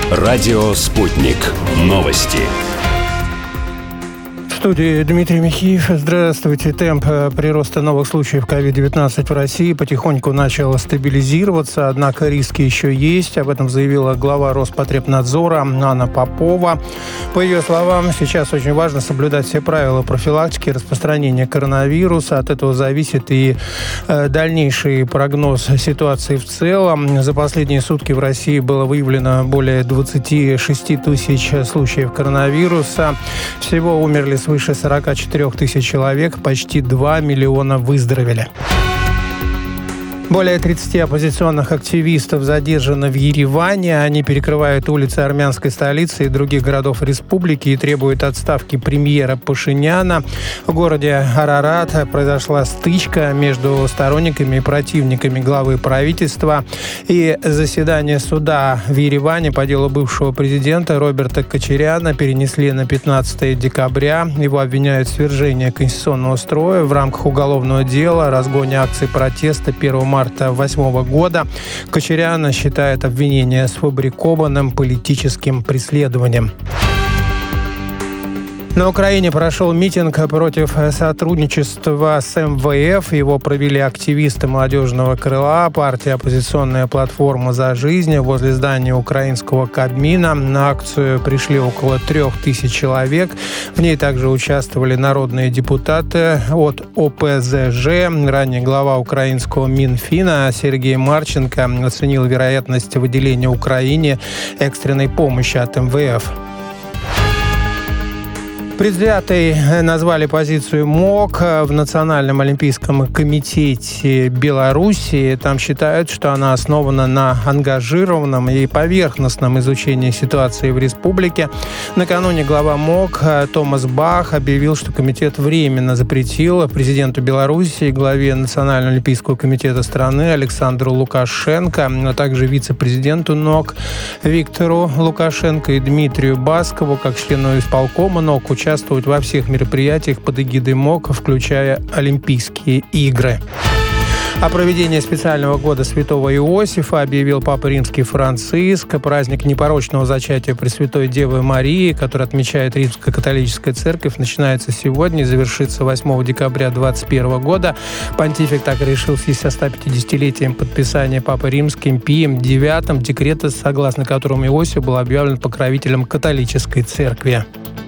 Радио «Спутник». Новости. В студии Дмитрий Михеев. Здравствуйте. Темп прироста новых случаев COVID-19 в России потихоньку начал стабилизироваться, однако риски еще есть. Об этом заявила глава Роспотребнадзора Анна Попова. По ее словам, сейчас очень важно соблюдать все правила профилактики распространения коронавируса. От этого зависит и дальнейший прогноз ситуации в целом. За последние сутки в России было выявлено более 26 тысяч случаев коронавируса. Всего умерли свыше 44 тысяч человек, почти 2 миллиона выздоровели. Более 30 оппозиционных активистов задержаны в Ереване. Они перекрывают улицы армянской столицы и других городов республики и требуют отставки премьера Пашиняна. В городе Арарат произошла стычка между сторонниками и противниками главы правительства. И заседание суда в Ереване по делу бывшего президента Роберта Кочаряна перенесли на 15 декабря. Его обвиняют в свержении конституционного строя в рамках уголовного дела о разгоне акций протеста 1 марта 2008 года. Кочарян считает обвинение сфабрикованным политическим преследованием. На Украине прошел митинг против сотрудничества с МВФ. Его провели активисты молодежного крыла партии «Оппозиционная платформа за жизнь» возле здания украинского Кабмина. На акцию пришли около 3000 человек. В ней также участвовали народные депутаты от ОПЗЖ. Ранее глава украинского Минфина Сергей Марченко оценил вероятность выделения Украине экстренной помощи от МВФ. Предвзятой назвали позицию МОК в Национальном олимпийском комитете Беларуси. Там считают, что она основана на ангажированном и поверхностном изучении ситуации в республике. Накануне глава МОК Томас Бах объявил, что комитет временно запретил президенту Беларуси и главе Национального олимпийского комитета страны Александру Лукашенко, а также вице-президенту НОК Виктору Лукашенко и Дмитрию Баскову, как члену исполкома НОК, участвовать во всех мероприятиях под эгидой МОК, включая Олимпийские игры. О проведении специального года Святого Иосифа объявил Папа Римский Франциск. Праздник непорочного зачатия Пресвятой Девы Марии, который отмечает Римская католическая церковь, начинается сегодня и завершится 8 декабря 2021 года. Понтифик так решил в связи со 150-летием подписания Папой Римским Пием IX декрета, согласно которому Иосиф был объявлен покровителем католической церкви.